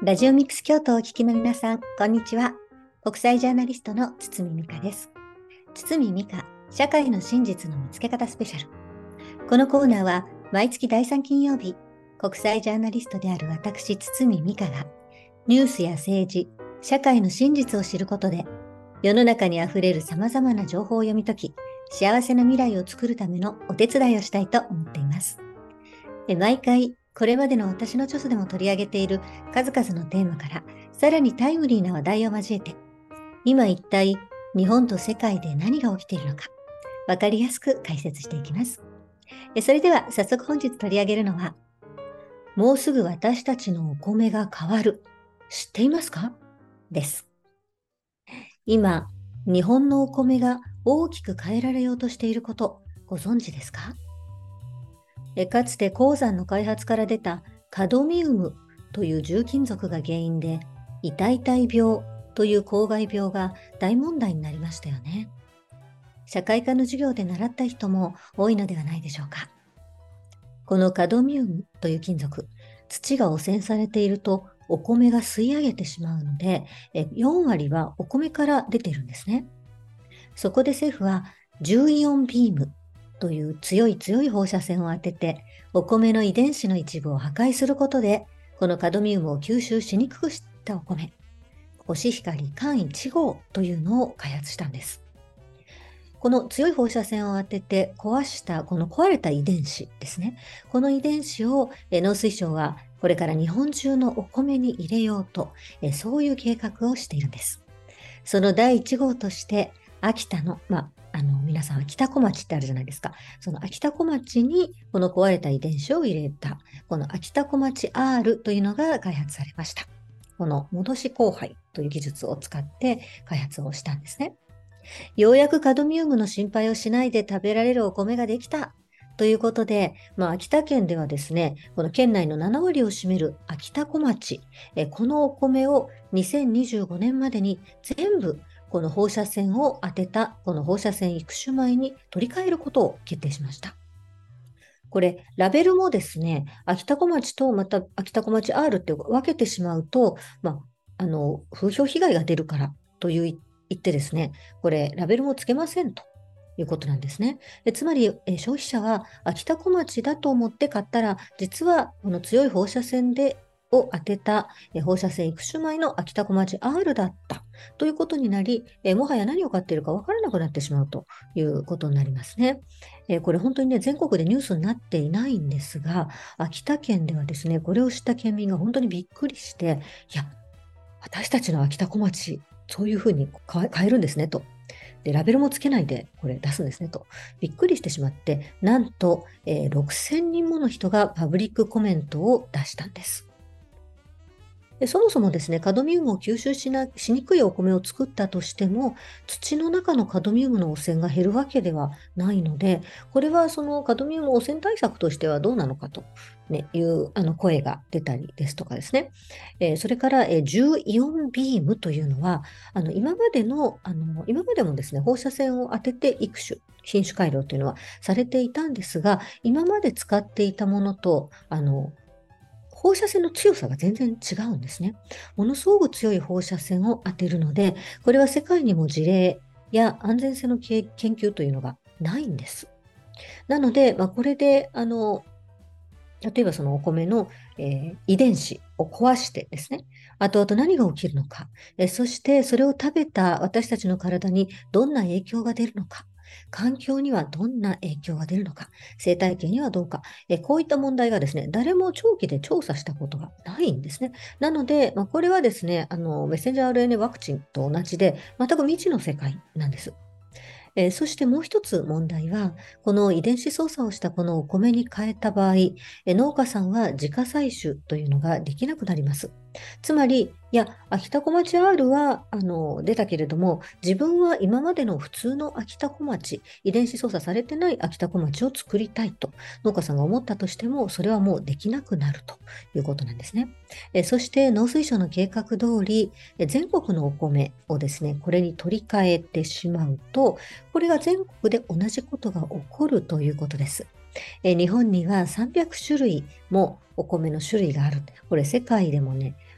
ラジオミックス京都をお聞きの皆さん、こんにちは。国際ジャーナリストの堤美香です。堤美香、社会の真実の見つけ方スペシャル。このコーナーは毎月第3金曜日、国際ジャーナリストである私、堤美香が、ニュースや政治、社会の真実を知ることで、世の中にあふれる様々な情報を読み解き、幸せな未来を作るためのお手伝いをしたいと思っています。毎回、これまでの私の著書でも取り上げている数々のテーマから、さらにタイムリーな話題を交えて、今一体日本と世界で何が起きているのか、わかりやすく解説していきます。それでは早速本日取り上げるのは、もうすぐ私たちのお米が変わる。知っていますか？です。今、日本のお米が大きく変えられようとしていること、ご存知ですか？かつて鉱山の開発から出たカドミウムという重金属が原因で、痛々病という公害病が大問題になりましたよね。社会科の授業で習った人も多いのではないでしょうか。このカドミウムという金属、土が汚染されているとお米が吸い上げてしまうので、4割はお米から出ているんですね。そこで政府は重イオンビームという強い放射線を当てて、お米の遺伝子の一部を破壊することで、このカドミウムを吸収しにくくしたお米、コシヒカリ缶1号というのを開発したんです。この強い放射線を当てて壊したこの壊れた遺伝子ですね。この遺伝子を農水省はこれから日本中のお米に入れようと、そういう計画をしているんです。その第1号として、秋田の、皆さん秋田小町ってあるじゃないですか。その秋田小町にこの壊れた遺伝子を入れた、この秋田小町 R というのが開発されました。この戻し交配という技術を使って開発をしたんですね。ようやくカドミウムの心配をしないで食べられるお米ができたということで、秋田県ではですね、この県内の7割を占める秋田小町、このお米を2025年までに全部この放射線を当てたこの放射線育種米に取り替えることを決定しました。これ、ラベルもですね、秋田小町とまた秋田小町 R って分けてしまうと、風評被害が出るからと言ってですね、これ、ラベルもつけませんということなんですね。つまり、消費者は秋田小町だと思って買ったら、実はこの強い放射線を当てた放射線育種米の秋田小町 R だったということになり、もはや何を買っているか分からなくなってしまうということになりますね。これ本当にね、全国でニュースになっていないんですが、秋田県ではですね、これを知った県民が本当にびっくりして、いや、私たちの秋田小町、そういうふうに変えるんですねと。で、ラベルもつけないでこれ出すんですねと。びっくりしてしまって、なんと、6000人もの人がパブリックコメントを出したんです。でそもそもですね、カドミウムを吸収しにくいお米を作ったとしても、土の中のカドミウムの汚染が減るわけではないので、これはそのカドミウム汚染対策としてはどうなのかと、いう声が出たりですとかですね。それから、重イオンビームというのは、今までもですね、放射線を当てて品種改良というのはされていたんですが、今まで使っていたものと、放射線の強さが全然違うんですね。ものすごく強い放射線を当てるので、これは世界にも事例や安全性の研究というのがないんです。なので、これで、例えばそのお米の、遺伝子を壊してですね、後々何が起きるのか、そしてそれを食べた私たちの体にどんな影響が出るのか、環境にはどんな影響が出るのか、生態系にはどうか、こういった問題がですね、誰も長期で調査したことがないんですね。なので、これはですね、メッセンジャー RNA ワクチンと同じで、全く未知の世界なんです。そしてもう一つ問題は、この遺伝子操作をしたこのお米に変えた場合、農家さんは自家採取というのができなくなります。つまり、いや、秋田小町 R は出たけれども、自分は今までの普通の秋田小町、遺伝子操作されてない秋田小町を作りたいと農家さんが思ったとしても、それはもうできなくなるということなんですね。そして農水省の計画通り、全国のお米をですね、これに取り替えてしまうと、これが全国で同じことが起こるということです。日本には300種類もお米の種類がある。これ世界でもね、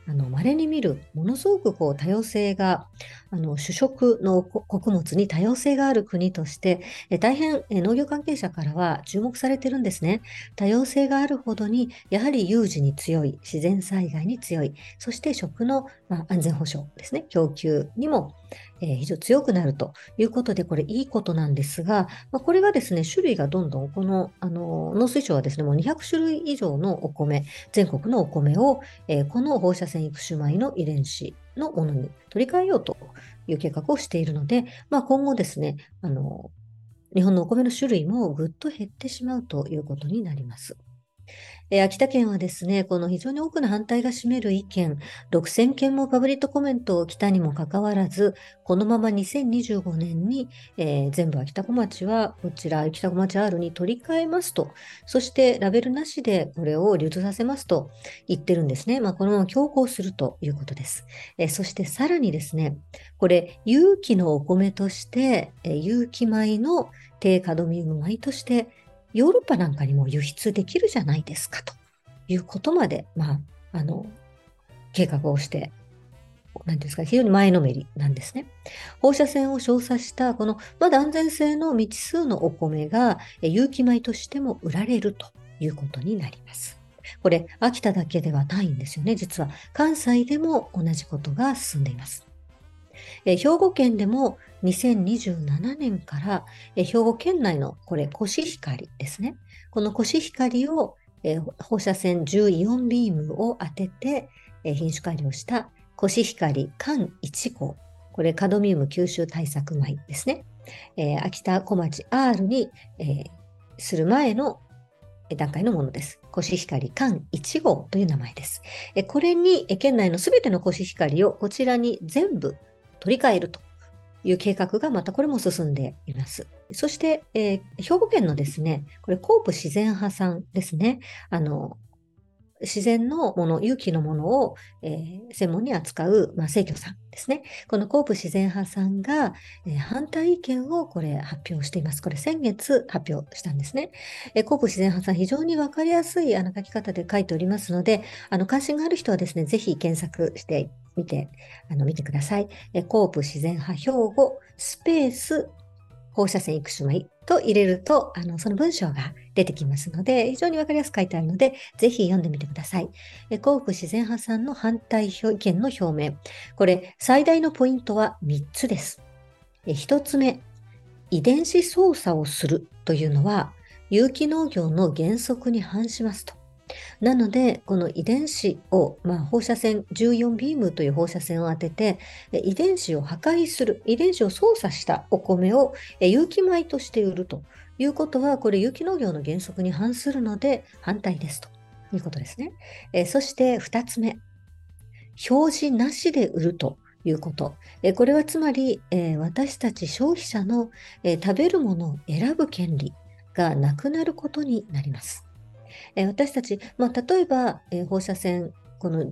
稀に見る、ものすごく多様性が、主食の穀物に多様性がある国として、大変農業関係者からは注目されてるんですね。多様性があるほどに、やはり有事に強い、自然災害に強い、そして食の、安全保障ですね、供給にも、非常に強くなるということで、これいいことなんですが、これがですね、種類がどんどん、農水省はですね、もう200種類以上のお米、全国のお米を、この放射線育種米の遺伝子のものに取り替えようという計画をしているので、今後ですね、日本のお米の種類もぐっと減ってしまうということになります。秋田県はですね、この非常に多くの反対が占める意見、6000件もパブリックコメントを来たにもかかわらず、このまま2025年に、全部秋田小町はこちら秋田小町 R に取り替えますと、そしてラベルなしでこれを流通させますと言ってるんですね。このまま強行するということです。そしてさらにですね、これ有機のお米として、有機米の低カドミウム米としてヨーロッパなんかにも輸出できるじゃないですかということまで、計画をして、なんですか、非常に前のめりなんですね。放射線を照射したこのまだ安全性の未知数のお米が有機米としても売られるということになります。これ、秋田だけではないんですよね。実は関西でも同じことが進んでいます。兵庫県でも2027年から兵庫県内のこれコシヒカリですね。このコシヒカリを放射線重イオンビームを当てて品種改良したコシヒカリ缶1号。これカドミウム吸収対策米ですね。秋田小町 R に、する前の段階のものです。コシヒカリ缶1号という名前です。これに県内のすべてのコシヒカリをこちらに全部取り替えるという計画がまたこれも進んでいます。そして、兵庫県のですね、これコープ自然派さんですね。自然のもの、有機のものを、専門に扱う、生協さんですね。このコープ自然派さんが、反対意見をこれ発表しています。これ先月発表したんですね。コープ自然派さん非常にわかりやすい書き方で書いておりますので、関心がある人はですね、ぜひ検索して見てください。コープ自然派兵庫スペース放射線育種米と入れると、その文章が出てきますので、非常にわかりやすく書いてあるので、ぜひ読んでみてください。コープ自然派さんの反対意見の表明。これ、最大のポイントは3つです。1つ目、遺伝子操作をするというのは、有機農業の原則に反しますと。なので、この遺伝子を、放射線、14ビームという放射線を当てて、遺伝子を破壊する、遺伝子を操作したお米を有機米として売るということは、これ有機農業の原則に反するので反対ですということですね。そして2つ目、表示なしで売るということ。これはつまり、私たち消費者の食べるものを選ぶ権利がなくなることになります。私たち、例えば、放射線、この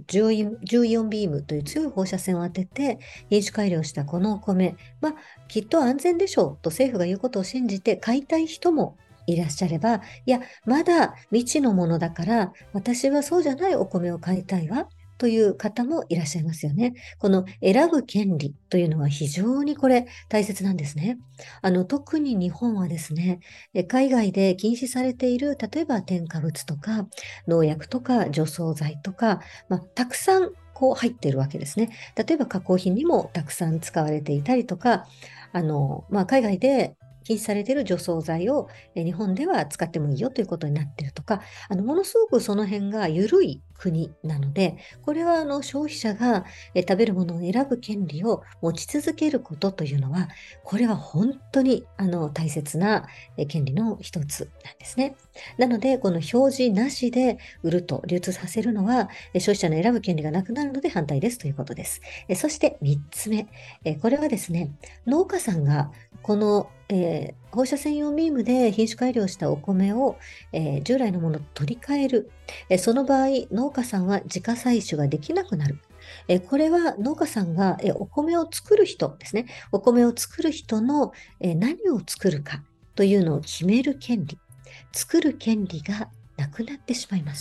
14ビームという強い放射線を当てて品種改良したこのお米、きっと安全でしょうと政府が言うことを信じて買いたい人もいらっしゃれば、いや、まだ未知のものだから、私はそうじゃないお米を買いたいわ。という方もいらっしゃいますよね。この選ぶ権利というのは非常にこれ大切なんですね。特に日本はですね、海外で禁止されている、例えば添加物とか農薬とか除草剤とか、たくさん入っているわけですね。例えば加工品にもたくさん使われていたりとか、海外で禁止されている除草剤を日本では使ってもいいよということになっているとか、ものすごくその辺が緩い国なので、これは消費者が食べるものを選ぶ権利を持ち続けることというのは、これは本当に大切な権利の一つなんですね。なので、この表示なしで売ると流通させるのは、消費者の選ぶ権利がなくなるので反対ですということです。そして3つ目、これはですね、農家さんがこの放射線イオンビームで品種改良したお米を、従来のものと取り替える。その場合、農家さんは自家採取ができなくなる。これは農家さんがお米を作る人ですね。お米を作る人の何を作るかというのを決める権利。作る権利がなくなってしまいますと。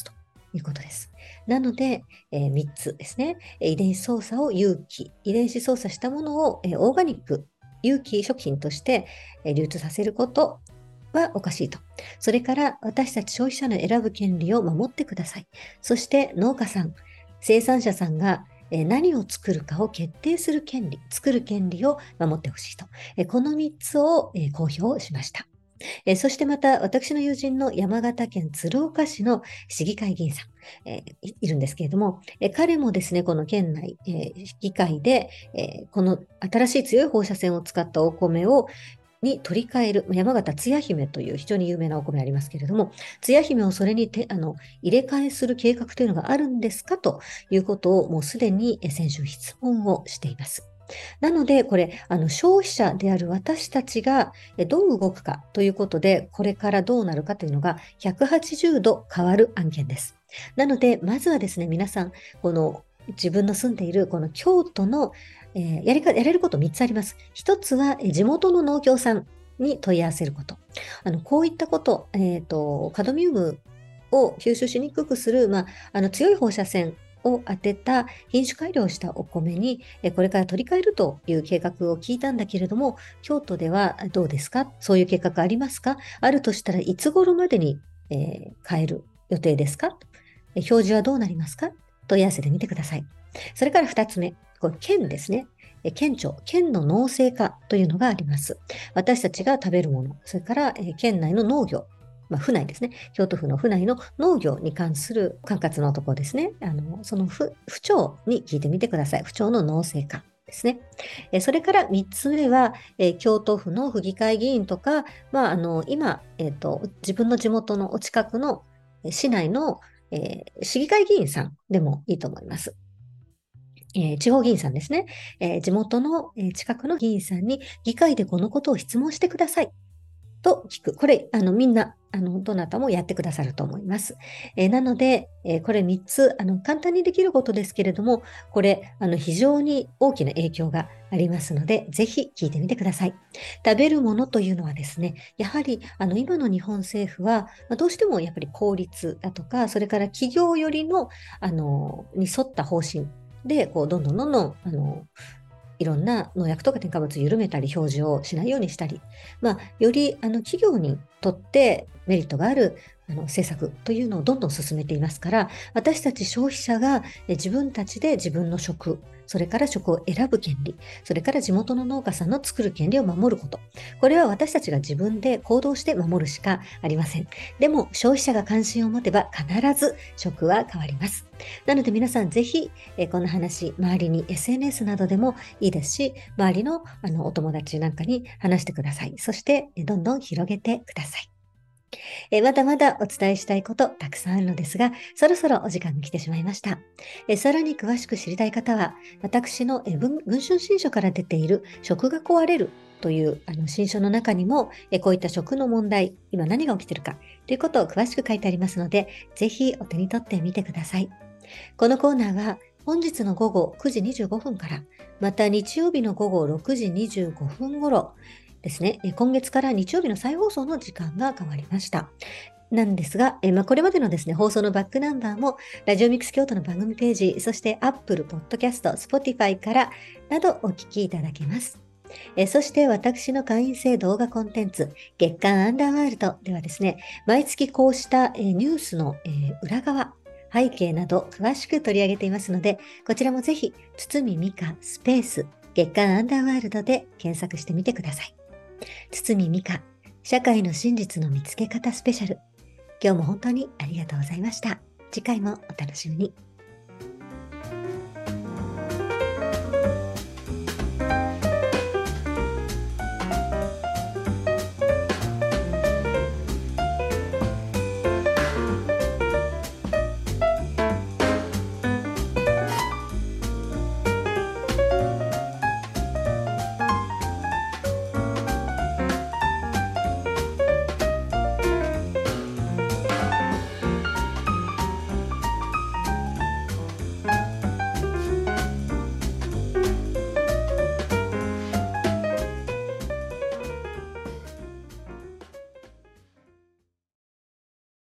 いうことです。なので、3つですね。遺伝子操作を有機、遺伝子操作したものを、オーガニック、有機食品として、流通させることはおかしいと。それから私たち消費者の選ぶ権利を守ってください。そして農家さん、生産者さんが何を作るかを決定する権利、作る権利を守ってほしいと。この3つを公表しました。そしてまた、私の友人の山形県鶴岡市の市議会議員さん、いるんですけれども、彼もですね、この県内、議会で、この新しい強い放射線を使ったお米に取り替える、山形つや姫という非常に有名なお米ありますけれども、つや姫をそれに入れ替えする計画というのがあるんですかということをもうすでに先週質問をしています。なので、これ、消費者である私たちがどう動くかということで、これからどうなるかというのが180度変わる案件です。なので、まずはですね、皆さん、この自分の住んでいるこの京都の、やれること3つあります。1つは、地元の農協さんに問い合わせること。こういったこと、カドミウムを吸収しにくくする、強い放射線を当てた品種改良したお米にこれから取り替えるという計画を聞いたんだけれども、京都ではどうですか？そういう計画ありますか？あるとしたらいつ頃までに変える予定ですか？表示はどうなりますか？問い合わせてみてください。それから2つ目、これ県ですね。県の農政課というのがあります。私たちが食べるもの、それから県内の農業、府内ですね。京都府の府内の農業に関する管轄のところですね。その府長に聞いてみてください。府長の農政課ですね。それから3つ目は、京都府の府議会議員とか、今、自分の地元のお近くの市内の、市議会議員さんでもいいと思います。地方議員さんですね。地元の近くの議員さんに議会でこのことを質問してください。と聞く。これ、みんな、どなたもやってくださると思います。なので、これ3つ、簡単にできることですけれども、これ、非常に大きな影響がありますので、ぜひ聞いてみてください。食べるものというのはですね、やはり、今の日本政府は、どうしてもやっぱり効率だとか、それから企業よりの、に沿った方針で、どんどん、いろんな農薬とか添加物を緩めたり表示をしないようにしたり、より企業にとってメリットがある政策というのをどんどん進めていますから、私たち消費者が自分たちで自分の食、それから食を選ぶ権利、それから地元の農家さんの作る権利を守ること。これは私たちが自分で行動して守るしかありません。でも消費者が関心を持てば必ず食は変わります。なので皆さんぜひこの話、周りに SNS などでもいいですし、周りのお友達なんかに話してください。そしてどんどん広げてください。まだまだお伝えしたいことたくさんあるのですが、そろそろお時間が来てしまいました。さらに詳しく知りたい方は、私の文春新書から出ている食が壊れるという新書の中にも、こういった食の問題、今何が起きているかということを詳しく書いてありますので、ぜひお手に取ってみてください。このコーナーは本日の午後9時25分から、また日曜日の午後6時25分頃ですね、今月から日曜日の再放送の時間が変わりました。なんですが、これまでのですね、放送のバックナンバーも、ラジオミックス京都の番組ページ、そして Apple Podcast、Spotify からなどお聞きいただけます。そして私の会員制動画コンテンツ、月刊アンダーワールドではですね、毎月こうしたニュースの裏側、背景など詳しく取り上げていますので、こちらもぜひ、堤美香スペース月刊アンダーワールドで検索してみてください。堤美香、社会の真実の見つけ方スペシャル。今日も本当にありがとうございました。次回もお楽しみに。